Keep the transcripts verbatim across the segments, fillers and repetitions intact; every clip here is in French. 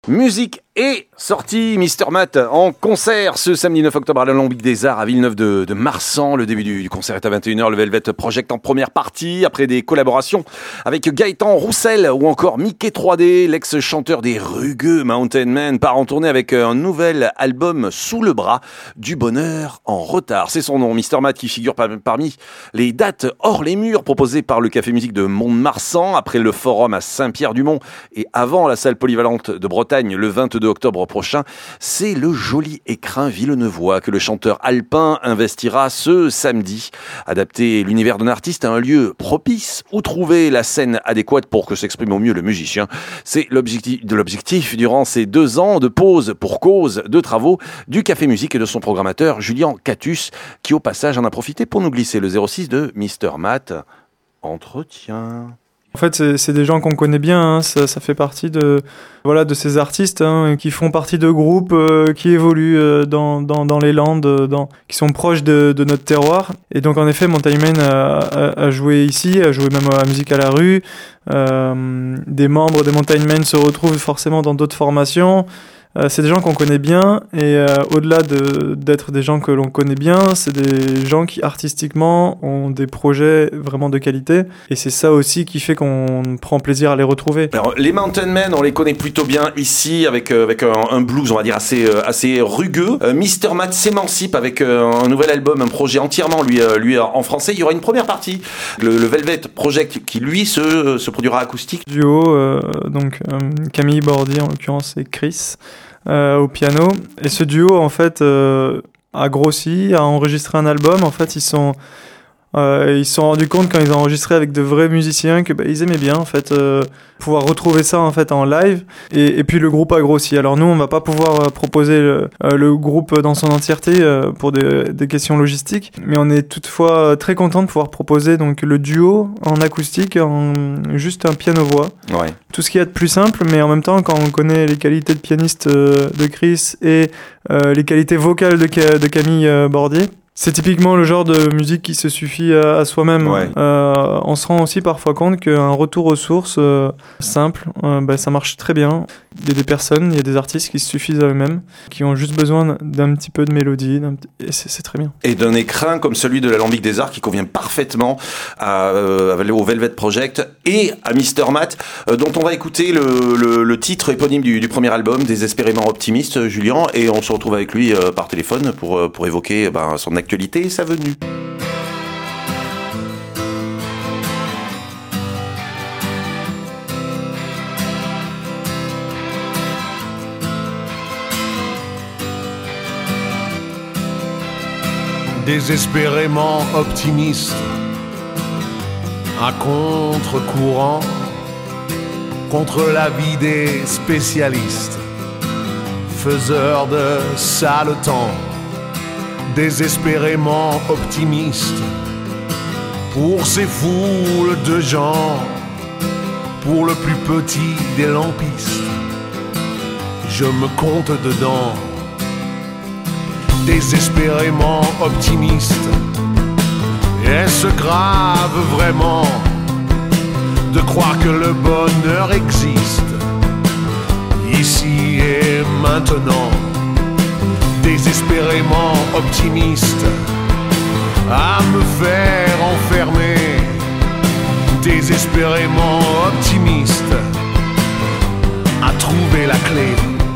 Musique et sortie Mister Matt en concert ce samedi neuf octobre à l'Alambic des Arts à Villeneuve de, de Marsan. Le début du, du concert est à vingt et une heures. Le Velvet Project en première partie après des collaborations avec Gaëtan Roussel ou encore Mickey trois D. L'ex-chanteur des rugueux Mountain Men part en tournée avec un nouvel album sous le bras, Du bonheur en retard. C'est son nom, Mister Matt, qui figure par, parmi les dates hors les murs proposées par le Café Musique de Mont-de-Marsan après le Forum à Saint-Pierre-du-Mont et avant la salle polyvalente de Bretagne le vingt-deux octobre prochain. C'est le joli écrin villeneuvois que le chanteur alpin investira ce samedi. Adapter l'univers d'un artiste à un lieu propice où trouver la scène adéquate pour que s'exprime au mieux le musicien. C'est l'objectif de l'objectif durant ces deux ans de pause pour cause de travaux du Café Musique et de son programmateur Julien Catus, qui au passage en a profité pour nous glisser le zéro six de Mister Matt. Entretien. En fait, c'est, c'est des gens qu'on connaît bien, hein. ça, ça fait partie de, voilà, de ces artistes hein, qui font partie de groupes euh, qui évoluent euh, dans, dans, dans les Landes, dans, qui sont proches de, de notre terroir. Et donc, en effet, Mountain Men a, a, a joué ici, a joué même à la musique à la rue. Euh, des membres des Mountain Men se retrouvent forcément dans d'autres formations. Euh, c'est des gens qu'on connaît bien et euh, au-delà de, d'être des gens que l'on connaît bien, c'est des gens qui artistiquement ont des projets vraiment de qualité et c'est ça aussi qui fait qu'on prend plaisir à les retrouver. Alors, les Mountain Men, on les connaît plutôt bien ici avec, euh, avec un, un blues, on va dire, assez, euh, assez rugueux. Euh, Mister Matt s'émancipe avec euh, un nouvel album, un projet entièrement lui, euh, lui en français. Il y aura une première partie, le, le Velvet Project, qui lui se, se produira acoustique. Duo, euh, donc euh, Camille Bordy en l'occurrence et Chris. Euh, au piano, et ce duo en fait euh, a grossi, a enregistré un album. En fait ils sont euh, ils se sont rendus compte quand ils ont enregistré avec de vrais musiciens que bah, ils aimaient bien en fait euh, pouvoir retrouver ça en fait en live et, et puis le groupe a grossi. Alors nous on va pas pouvoir euh, proposer le, euh, le groupe dans son entièreté euh, pour des, des questions logistiques, mais on est toutefois très content de pouvoir proposer donc le duo en acoustique, en juste un piano-voix. Ouais. Tout ce qu'il y a de plus simple, mais en même temps, quand on connaît les qualités de pianiste euh, de Chris et euh, les qualités vocales de, Ca- de Camille euh, Bordier, c'est typiquement le genre de musique qui se suffit à, à soi-même. Ouais. Euh, on se rend aussi parfois compte qu'un retour aux sources euh, simple, euh, bah, ça marche très bien. Il y a des personnes, il y a des artistes qui se suffisent à eux-mêmes, qui ont juste besoin d'un petit peu de mélodie, d'un petit... et c'est, c'est très bien. Et d'un écrin comme celui de l'Alambic des Arts qui convient parfaitement à, euh, au Velvet Project et à Mister Matt, euh, dont on va écouter le, le, le titre éponyme du, du premier album, Désespérément optimiste, Julien, et on se retrouve avec lui euh, par téléphone pour, euh, pour évoquer ben, son actualité et sa venue. Désespérément optimiste, à contre-courant, contre l'avis des spécialistes, faiseurs de sale temps. Désespérément optimiste, pour ces foules de gens, pour le plus petit des lampistes, je me compte dedans. Désespérément optimiste, est-ce grave vraiment de croire que le bonheur existe ici et maintenant? Désespérément optimiste, à me faire enfermer. Désespérément optimiste, à trouver la clé.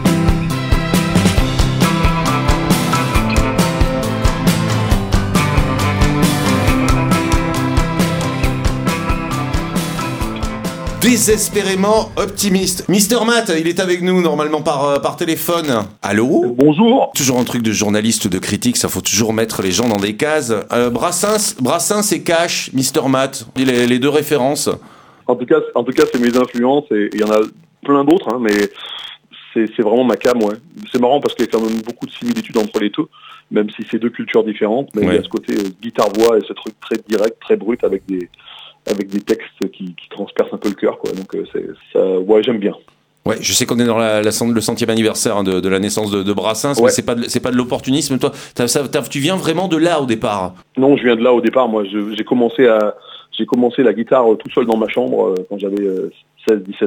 Désespérément optimiste. Mister Matt, il est avec nous normalement par, par téléphone. Allô ? Bonjour. Toujours un truc de journaliste, de critique, ça faut toujours mettre les gens dans des cases. Euh, Brassens, Brassens et Cash, Mister Matt, les, les deux références. En tout cas, en tout cas, c'est mes influences et il y en a plein d'autres, hein, mais c'est, c'est vraiment ma cam, ouais. C'est marrant parce qu'il y a quand même beaucoup de similitudes entre les deux, même si c'est deux cultures différentes, mais ouais. Il y a ce côté euh, guitare-voix et ce truc très direct, très brut avec des avec des textes qui, qui transpercent un peu le cœur, quoi. Donc euh, c'est ça, ouais, j'aime bien. Ouais, je sais qu'on est dans la, la, le centième anniversaire hein, de, de la naissance de, de Brassens, ouais. Mais c'est pas de, c'est pas de l'opportunisme. Toi, t'as, ça, t'as, tu viens vraiment de là au départ. Non, je viens de là au départ. Moi, je, j'ai commencé à, j'ai commencé la guitare tout seul dans ma chambre euh, quand j'avais euh, seize dix-sept ans.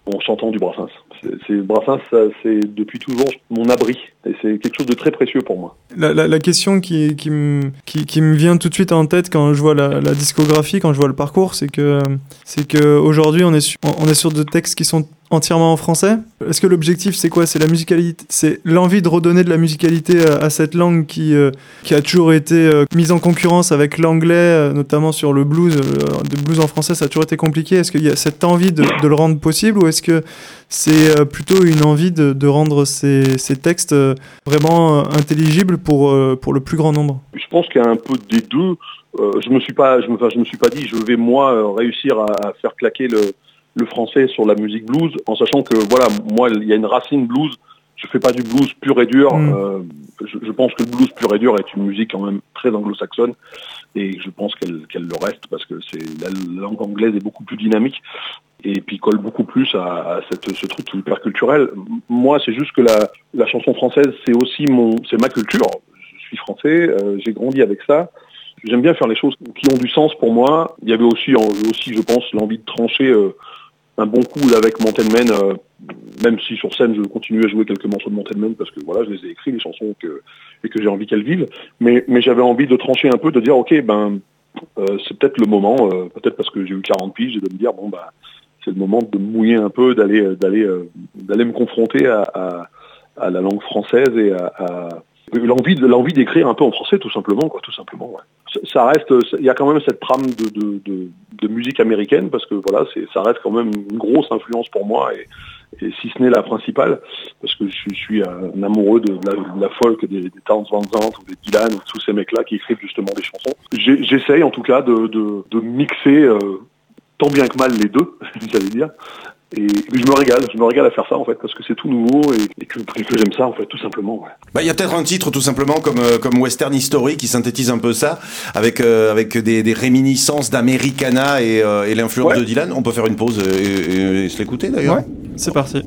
en chantant du Brassens. C'est, c'est Brassens, ça, c'est depuis toujours mon abri, et c'est quelque chose de très précieux pour moi. La, la, la question qui, qui, me, qui, qui me vient tout de suite en tête quand je vois la, la discographie, quand je vois le parcours, c'est que, c'est que aujourd'hui on est sur, on est sur de textes qui sont entièrement en français. Est-ce que l'objectif c'est quoi? C'est la musicalité, c'est l'envie de redonner de la musicalité à, à cette langue qui, euh, qui a toujours été euh, mise en concurrence avec l'anglais, euh, notamment sur le blues. Euh, le blues en français, ça a toujours été compliqué. Est-ce qu'il y a cette envie de, de le rendre possible, ou est-ce que c'est euh, plutôt une envie de, de rendre ces, ces textes euh, vraiment euh, intelligibles pour, euh, pour le plus grand nombre? Je pense qu'il y a un peu des deux. Euh, je me suis pas, je me, enfin, je me suis pas dit, je vais moi euh, réussir à, à faire claquer le le français sur la musique blues, en sachant que voilà, moi il y a une racine blues, je fais pas du blues pur et dur, mmh. euh, je, je pense que le blues pur et dur est une musique quand même très anglo-saxonne, et je pense qu'elle, qu'elle le reste, parce que c'est, la langue anglaise est beaucoup plus dynamique, et puis colle beaucoup plus à, à cette, ce truc hyper culturel. Moi c'est juste que la, la chanson française c'est aussi mon, c'est ma culture, je suis français, euh, j'ai grandi avec ça. J'aime bien faire les choses qui ont du sens pour moi. Il y avait aussi, aussi je pense, l'envie de trancher euh, un bon coup avec Mountain Man, euh, même si sur scène je continue à jouer quelques morceaux de Mountain Man parce que voilà, je les ai écrits, les chansons, que, et que j'ai envie qu'elles vivent. Mais, mais j'avais envie de trancher un peu, de dire ok, ben euh, c'est peut-être le moment, euh, peut-être parce que j'ai eu quarante piges, et de me dire bon bah c'est le moment de me mouiller un peu, d'aller d'aller euh, d'aller me confronter à, à, à la langue française et à, à l'envie de l'envie d'écrire un peu en français, tout simplement, quoi, tout simplement. Ouais. Ça reste, il y a quand même cette trame de, de, de, de musique américaine, parce que voilà, c'est, ça reste quand même une grosse influence pour moi, et, et si ce n'est la principale, parce que je suis, je suis un amoureux de la, de la folk, des, des Townes Van Zandt ou des Dylan, ou tous ces mecs-là qui écrivent justement des chansons. J'ai, j'essaye en tout cas de, de, de mixer euh, tant bien que mal les deux, j'allais dire. Et je me régale, je me régale à faire ça en fait, parce que c'est tout nouveau et, et, que, et que j'aime ça en fait, tout simplement. Ouais. Bah il y a peut-être un titre tout simplement comme euh, comme Western History qui synthétise un peu ça, avec euh, avec des, des réminiscences d'Americana et, euh, et l'influence ouais. de Dylan. On peut faire une pause et, et, et se l'écouter d'ailleurs. Ouais, c'est parti.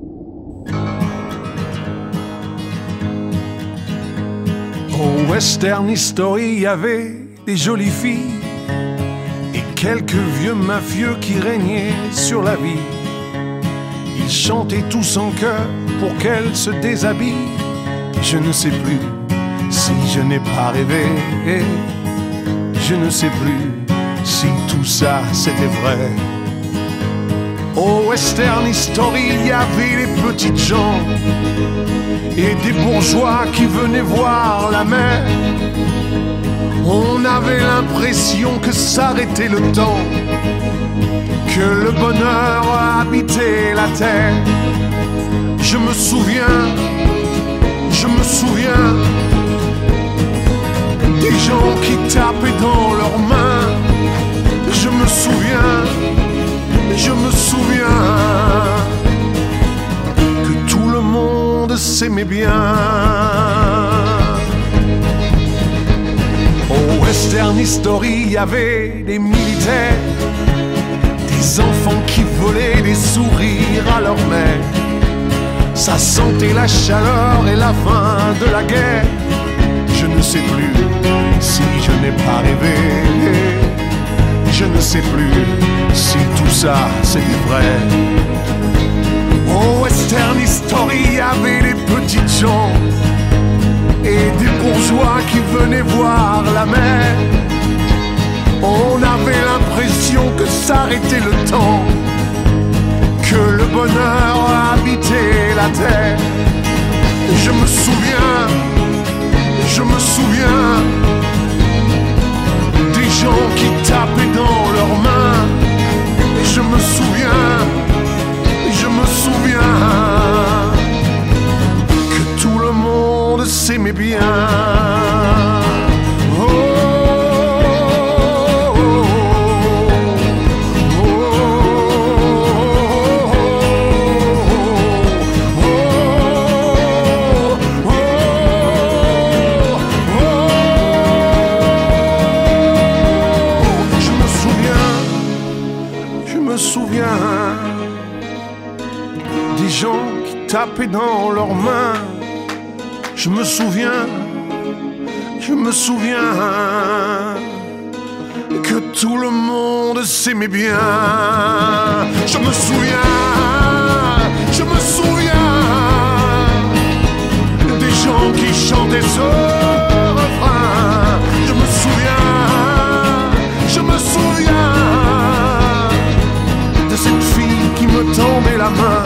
Au Western History, il y avait des jolies filles et quelques vieux mafieux qui régnaient sur la vie. Ils chantaient tous en chœur pour qu'elle se déshabille. Je ne sais plus si je n'ai pas rêvé. Je ne sais plus si tout ça c'était vrai. Au Western History, il y avait les petites gens et des bourgeois qui venaient voir la mer. On avait l'impression que s'arrêtait le temps, que le bonheur habitait la terre. Je me souviens, je me souviens des gens qui tapaient dans leurs mains. Je me souviens, je me souviens que tout le monde s'aimait bien. Au Western History, il y avait des militaires, des enfants qui volaient des sourires à leur mère. Ça sentait la chaleur et la fin de la guerre. Je ne sais plus si je n'ai pas rêvé. Je ne sais plus si tout ça c'était vrai. Au Western History, il y avait des petites gens et des bourgeois qui venaient voir la mer. On avait l'impression que s'arrêtait le temps, que le bonheur habitait la terre. Je me souviens, je me souviens des gens qui tapaient dans leurs mains. Je me souviens, je me souviens que tout le monde s'aimait bien. Taper dans leurs mains. Je me souviens, je me souviens que tout le monde s'aimait bien. Je me souviens, Je me souviens des gens qui chantaient ce refrain. Je me souviens, je me souviens de cette fille qui me tendait la main.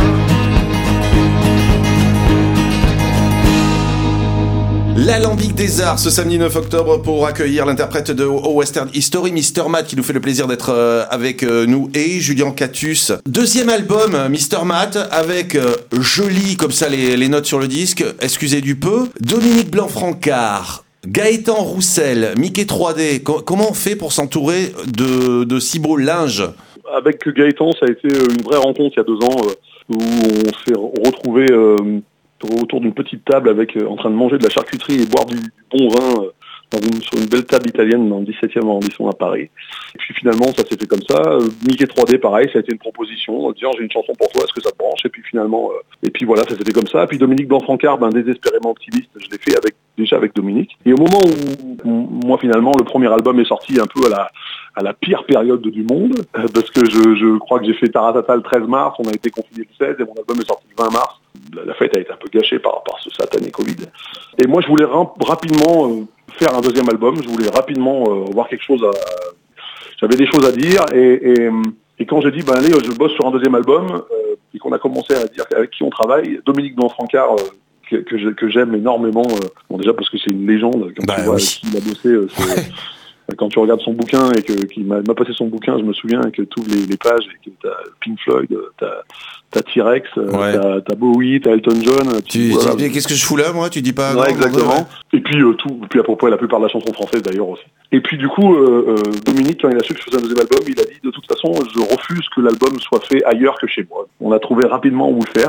L'Alambic des Arts, ce samedi neuf octobre, pour accueillir l'interprète de O Western History, Mister Matt, qui nous fait le plaisir d'être euh, avec euh, nous, et Julien Catus. Deuxième album, Mister Matt, avec euh, joli comme ça les, les notes sur le disque, excusez du peu, Dominique Blanc-Francard, Gaëtan Roussel, Mickey trois D. Co- comment on fait pour s'entourer de, de si beau linge? Avec Gaëtan, ça a été une vraie rencontre il y a deux ans, euh, où on s'est retrouvé euh, autour d'une petite table avec euh, en train de manger de la charcuterie et boire du, du bon vin euh, dans une, sur une belle table italienne dans le dix-septième arrondissement à Paris. Et puis finalement, ça s'est fait comme ça. Euh, Mickey trois D, pareil, ça a été une proposition. Disant, j'ai une chanson pour toi, est-ce que ça te branche? Et puis finalement, euh, et puis voilà, ça s'est fait comme ça. Et puis Dominique Blanc-Francard, ben, désespérément optimiste, je l'ai fait avec déjà avec Dominique. Et au moment où, où moi finalement, le premier album est sorti un peu à la à la pire période du monde, euh, parce que je, je crois que j'ai fait Taratata le treize mars, on a été confinés le seize et mon album est sorti le vingt mars. La, la fête a été un peu gâchée par, par ce satané Covid. Et moi, je voulais rap- rapidement euh, faire un deuxième album, je voulais rapidement euh, voir quelque chose à... J'avais des choses à dire, et, et, et quand j'ai dit, ben allez, je bosse sur un deuxième album, euh, et qu'on a commencé à dire avec qui on travaille, Dominique Blanc-Francard, euh, que, que, je, que j'aime énormément, euh, bon déjà parce que c'est une légende, quand bah, tu vois oui. avec qui il a bossé, euh, c'est... Quand tu regardes son bouquin et que qu'il m'a, m'a passé son bouquin, je me souviens que tu ouvres les, les pages et que t'as Pink Floyd, t'as, t'as T-Rex, Ouais. t'as, t'as Bowie, t'as Elton John. Tu, voilà. tu- qu'est-ce que je fous là, moi? Tu dis pas? Ouais, non, exactement. ouais. Et puis euh, tout, puis à propos la plupart de la chanson française d'ailleurs aussi. Et puis du coup, euh, euh, Dominique, quand il a su que je faisais un deuxième album, il a dit de toute façon, je refuse que l'album soit fait ailleurs que chez moi. On a trouvé rapidement où le faire.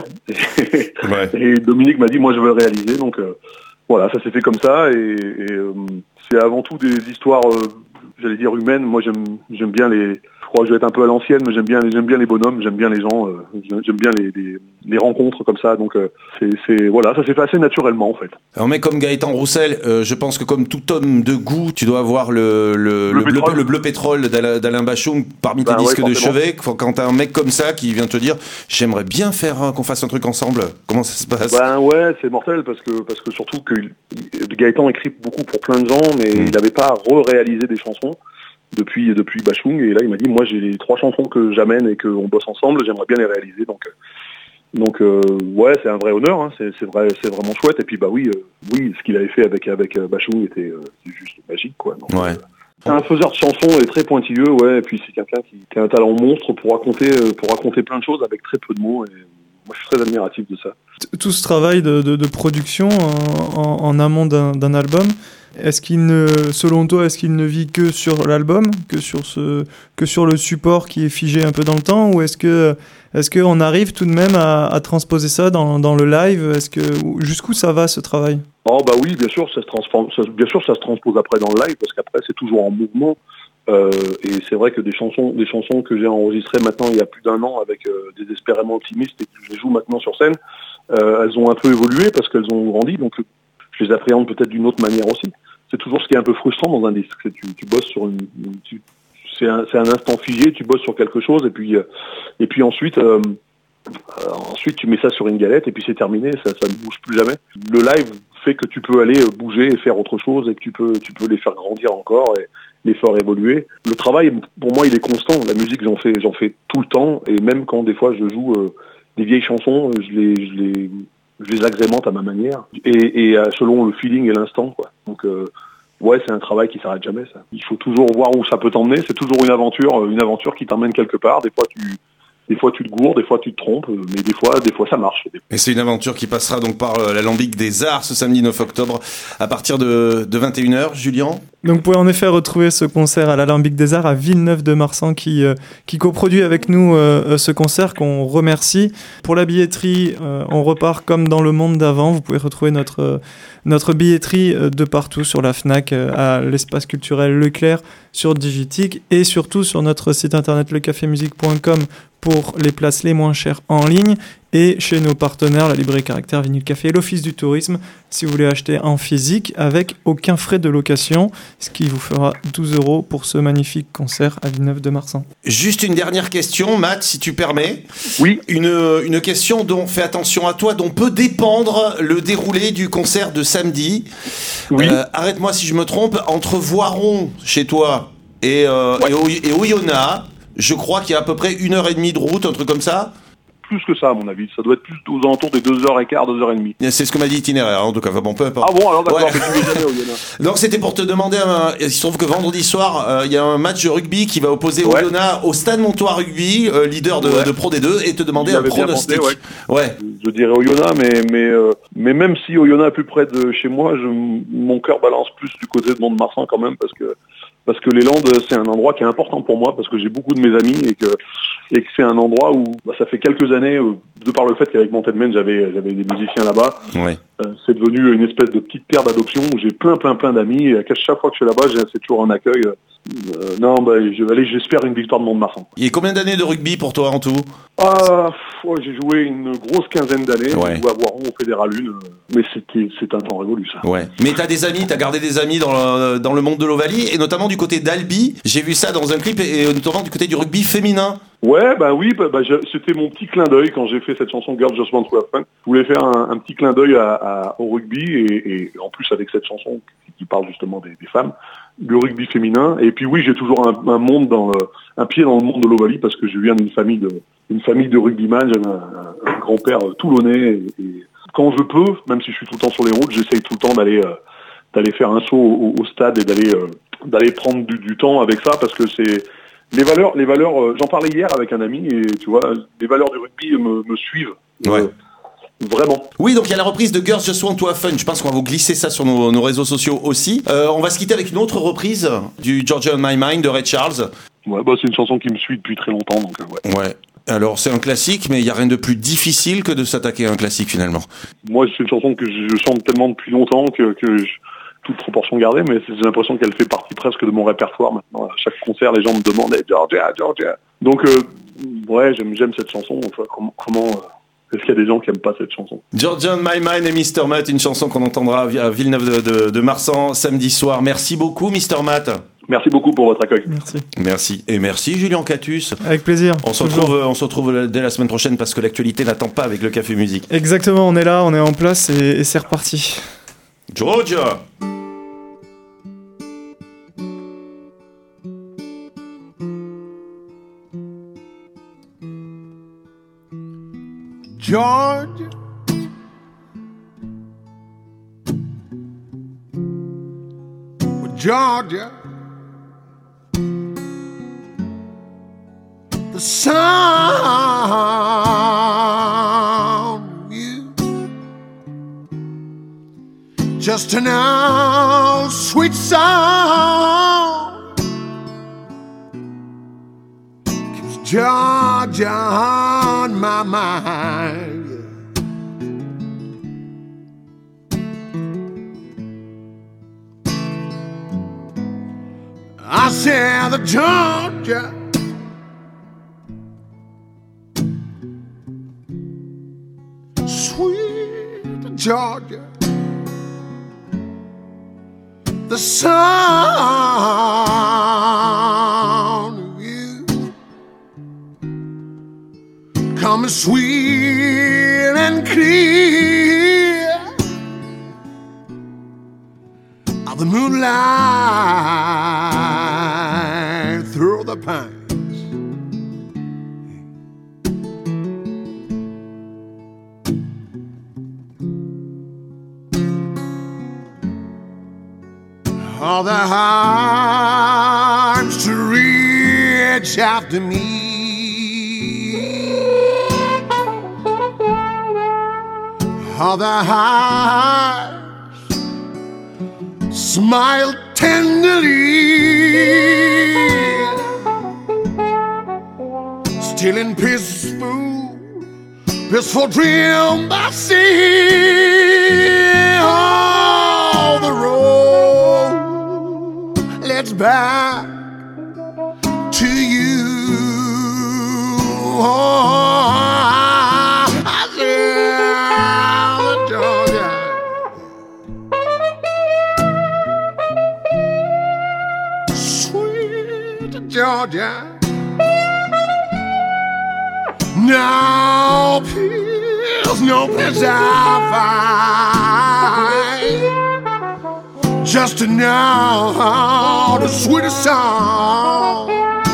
Ouais. Et Dominique m'a dit, moi je veux le réaliser. Donc euh, voilà, ça s'est fait comme ça. Et, et euh, c'est avant tout des histoires, euh, j'allais dire humaines. Moi j'aime, j'aime bien les. Je crois que je vais être un peu à l'ancienne, mais j'aime bien, j'aime bien les bonhommes, j'aime bien les gens, euh, j'aime bien les, les, les rencontres comme ça. Donc euh, c'est, c'est voilà, ça s'est fait assez naturellement en fait. Un mec comme Gaëtan Roussel, euh, je pense que comme tout homme de goût, tu dois avoir le, le, Le le, bleu, pétrole. le bleu pétrole d'Alain, d'Alain Bachung parmi tes Ben disques ouais, de forcément. chevet. Quand quand t'as un mec comme ça qui vient te dire j'aimerais bien faire euh, qu'on fasse un truc ensemble, comment ça se passe? Ben ouais, c'est mortel parce que parce que surtout que il- Gaëtan écrit beaucoup pour plein de gens, mais Mm. il n'avait pas re-réalisé des chansons depuis depuis Bachung. Et là, il m'a dit, moi, j'ai les trois chansons que j'amène et qu'on bosse ensemble, j'aimerais bien les réaliser. Donc euh, donc euh, ouais, c'est un vrai honneur, hein, c'est c'est vrai, c'est vraiment chouette. Et puis bah oui, euh, oui, ce qu'il avait fait avec avec euh, Bachung était euh, juste magique, quoi. Donc, Ouais. euh, c'est un faiseur de chansons et très pointilleux, ouais. Et puis c'est quelqu'un qui, qui a un talent monstre pour raconter euh, pour raconter plein de choses avec très peu de mots. Et moi, je suis très admiratif de ça. Tout ce travail de, de, de production en, en, en amont d'un, d'un album, est-ce qu'il ne, selon toi, est-ce qu'il ne vit que sur l'album, que sur ce, que sur le support qui est figé un peu dans le temps, ou est-ce que, est-ce qu'on arrive tout de même à, à transposer ça dans, dans le live? Est-ce que, jusqu'où ça va ce travail? Oh bah oui, bien sûr, ça se transforme, ça, bien sûr, ça se transpose après dans le live parce qu'après c'est toujours en mouvement. Euh, et c'est vrai que des chansons, des chansons que j'ai enregistrées maintenant il y a plus d'un an avec euh, Désespérément optimiste et que je les joue maintenant sur scène, euh, elles ont un peu évolué parce qu'elles ont grandi, donc je les appréhende peut-être d'une autre manière aussi. C'est toujours ce qui est un peu frustrant dans un disque, c'est que tu, tu bosses sur une, une tu, c'est un, c'est un instant figé, tu bosses sur quelque chose et puis euh, et puis ensuite. Euh, Euh, ensuite, tu mets ça sur une galette et puis c'est terminé, ça, ça ne bouge plus jamais. Le live fait que tu peux aller bouger et faire autre chose et que tu peux, tu peux les faire grandir encore et les faire évoluer. Le travail, pour moi, il est constant. La musique, j'en fais, j'en fais tout le temps et même quand des fois je joue euh, des vieilles chansons, je les, je les, je les agrémente à ma manière et, et euh, selon le feeling et l'instant, quoi. Donc euh, ouais, c'est un travail qui s'arrête jamais, ça. Il faut toujours voir où ça peut t'emmener. C'est toujours une aventure, une aventure qui t'emmène quelque part. Des fois, tu Des fois tu te gourdes, des fois tu te trompes, mais des fois, des fois ça marche. Et c'est une aventure qui passera donc par euh, l'Alambic des Arts ce samedi neuf octobre à partir de, de vingt et une heures. Julien? Donc vous pouvez en effet retrouver ce concert à l'Alambic des Arts à Villeneuve-de-Marsan qui, euh, qui coproduit avec nous euh, ce concert qu'on remercie. Pour la billetterie, euh, on repart comme dans le monde d'avant. Vous pouvez retrouver notre, euh, notre billetterie euh, de partout sur la Fnac, euh, à l'espace culturel Leclerc, sur Digitique et surtout sur notre site internet le café musique point com pour les places les moins chères en ligne. et chez nos partenaires, la librairie Caractère, Vinyle Café et l'Office du Tourisme, si vous voulez acheter en physique avec aucun frais de location, ce qui vous fera douze euros pour ce magnifique concert à Villeneuve-de-Marsan. Juste une dernière question, Matt, si tu permets. Oui. Une, une question dont, fais attention à toi, dont peut dépendre le déroulé du concert de samedi. Oui. Euh, arrête-moi si je me trompe, entre Voiron, chez toi, et, euh, Ouais. et, Oy- et Oyonnax, je crois qu'il y a à peu près une heure et demie de route, un truc comme ça. Plus que ça, à mon avis. Ça doit être plus aux alentours des deux heures quinze, deux heures trente. C'est ce que m'a dit l'itinéraire, en tout cas. Enfin, bon, peu importe. Ah bon, alors d'accord, Ouais. mais tu n'es jamais au Oyonnax. Donc c'était pour te demander, un... il se trouve que vendredi soir, euh, il y a un match de rugby qui va opposer Ouais. Oyonnax au Stade Montois Rugby, euh, leader de, Ouais. de Pro D deux, et te demander J'y un avais bien pronostic. pensé, ouais. Je dirais Oyonnax, mais mais euh, mais même si Oyonnax est plus près de chez moi, je, mon cœur balance plus du côté de Mont-de-Marsan quand même, parce que parce que les Landes, c'est un endroit qui est important pour moi, parce que j'ai beaucoup de mes amis et que et que c'est un endroit où bah, ça fait quelques années, euh, de par le fait qu'avec Mountain j'avais j'avais des musiciens là-bas, Ouais. euh, c'est devenu une espèce de petite terre d'adoption où j'ai plein plein plein d'amis et à chaque fois que je suis là-bas, j'ai c'est toujours un accueil. Euh, euh, non, bah je, allez, j'espère une victoire de Mont-de-Marsan. Il y a combien d'années de rugby pour toi en tout? Ah, pff, ouais, j'ai joué une grosse quinzaine d'années, Ouais. j'ai joué à Voiron au Fédéral un, euh, mais c'était c'est un temps révolu ça. Ouais. Mais t'as des amis, t'as gardé des amis dans le, dans le monde de l'Ovalie, et notamment du côté d'Albi. J'ai vu ça dans un clip, et, et notamment du côté du rugby féminin. Ouais, bah oui, bah, bah, je- c'était mon petit clin d'œil quand j'ai fait cette chanson Girls Just Want to Have Fun. Je voulais faire un, un petit clin d'œil à, à- au rugby et, et en plus avec cette chanson qui, qui parle justement des, des femmes, du rugby féminin. Et puis oui, j'ai toujours un, un monde dans le, un pied dans le monde de l'Ovalie parce que je viens d'une famille de, une famille de rugbyman. J'avais un, un, un grand-père toulonnais et, et quand je peux, même si je suis tout le temps sur les routes, j'essaye tout le temps d'aller euh, d'aller faire un saut au, au stade et d'aller euh, d'aller prendre du, du temps avec ça parce que c'est les valeurs, les valeurs. Euh, j'en parlais hier avec un ami et tu vois, les valeurs du rugby me, me suivent. Ouais. Euh, vraiment. Oui, donc il y a la reprise de Girls Just Want to Have Fun. Je pense qu'on va vous glisser ça sur nos, nos réseaux sociaux aussi. Euh, on va se quitter avec une autre reprise du Georgia on My Mind de Ray Charles. Ouais, bah c'est une chanson qui me suit depuis très longtemps, donc euh, ouais. Ouais. Alors c'est un classique, mais il y a rien de plus difficile que de s'attaquer à un classique finalement. Moi, c'est une chanson que je, je chante tellement depuis longtemps que, que je, toute proportion gardée, mais j'ai l'impression qu'elle fait partie presque de mon répertoire maintenant. À chaque concert, les gens me demandent hey, Georgia, Georgia. Donc euh, ouais, j'aime, j'aime cette chanson. Enfin, comment, comment euh, est-ce qu'il y a des gens qui aiment pas cette chanson? Georgia on My Mind et mister Matt, une chanson qu'on entendra à Villeneuve de, de, de Marsan samedi soir. Merci beaucoup, mister Matt. Merci beaucoup pour votre accueil. Merci. Merci. Et merci, Julien Catus. Avec plaisir. On se Toujours. retrouve, on se retrouve dès la semaine prochaine parce que l'actualité n'attend pas avec le Café Musique. Exactement, on est là, on est en place et, et c'est reparti. Georgia! Georgia, well, Georgia, the sound of you, just an old sweet song, keeps Georgia on my mind. I said the Georgia, sweet Georgia, the sound of you coming sweet and clear of the moonlight through the pines. All the arms to reach out to me, all the hearts smile tenderly, still in peaceful, peaceful dream I see. All the road leads back to you. Oh, I Georgia. No pills, no pills I find, just to know the sweetest song.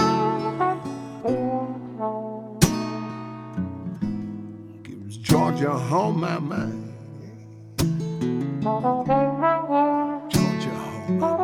Keeps Georgia on my mind. Georgia on my mind.